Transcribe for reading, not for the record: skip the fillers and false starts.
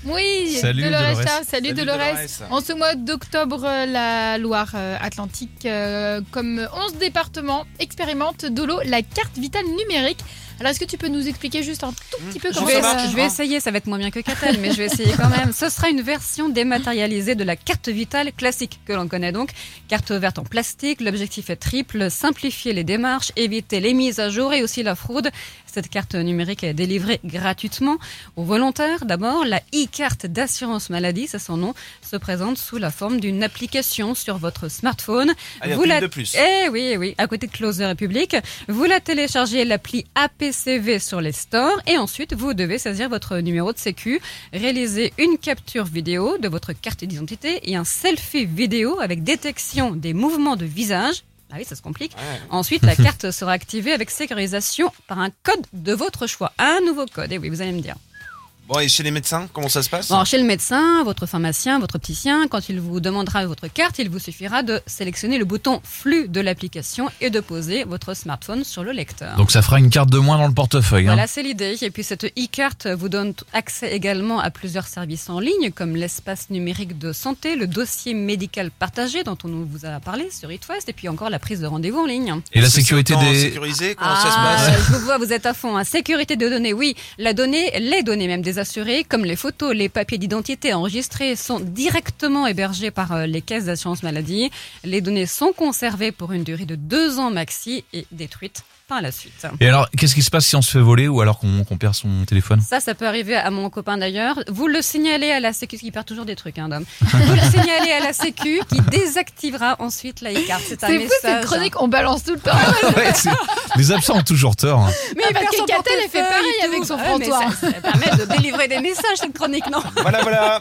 Oui, Salut, Dolores. Salut Salut, Dolores. Dolores. En ce mois d'octobre, la Loire-Atlantique, comme 11 départements, expérimente Dolo la carte vitale numérique. Alors, est-ce que tu peux nous expliquer juste un tout petit peu comment ça marche? Je vais essayer, ça va être moins bien que Catel, mais je vais essayer quand même. Ce sera une version dématérialisée de la carte vitale classique que l'on connaît donc. Carte verte en plastique, l'objectif est triple, simplifier les démarches, éviter les mises à jour et aussi la fraude. Cette carte numérique est délivrée gratuitement aux volontaires. D'abord, la e-carte d'assurance maladie, c'est son nom, se présente sous la forme d'une application sur votre smartphone. Vous de plus. Oui, à côté de Closer Republic. Vous la téléchargez, l'appli APCV sur les stores et ensuite vous devez saisir votre numéro de sécu, réaliser une capture vidéo de votre carte d'identité et un selfie vidéo avec détection des mouvements de visage. Ah oui, ça se complique. Ouais. Ensuite, la carte sera activée avec sécurisation par un code de votre choix. Un nouveau code. Et oui, vous allez me dire. Bon, et chez les médecins, comment ça se passe? Bon, alors, chez le médecin, votre pharmacien, votre opticien, quand il vous demandera votre carte, il vous suffira de sélectionner le bouton flux de l'application et de poser votre smartphone sur le lecteur. Donc ça fera une carte de moins dans le portefeuille. Voilà, c'est l'idée. Et puis cette e-carte vous donne accès également à plusieurs services en ligne, comme l'espace numérique de santé, le dossier médical partagé dont on vous a parlé sur It West, et puis encore la prise de rendez-vous en ligne. Et la Est-ce que sécurité c'est autant des... sécurisé, comment ça se passe? Je vous vois, vous êtes à fond. Sécurité de données, oui. Les données même des assurés, comme les photos, les papiers d'identité enregistrés, sont directement hébergés par les caisses d'assurance maladie. Les données sont conservées pour une durée de 2 ans maxi et détruites par la suite. Et alors, qu'est-ce qui se passe si on se fait voler ou alors qu'on perd son téléphone? Ça peut arriver à mon copain d'ailleurs. Vous le signalez à la sécu, qui perd toujours des trucs, Dom. Vous le signalez à la sécu, qui désactivera ensuite la e-carte. C'est un C'est message. fou cette chronique, on balance tout le temps. Ouais, les absents ont toujours tort. Mais parce que Catel, elle fait pareil avec son François. Ça permet de délivrer des messages, cette chronique, non? Voilà.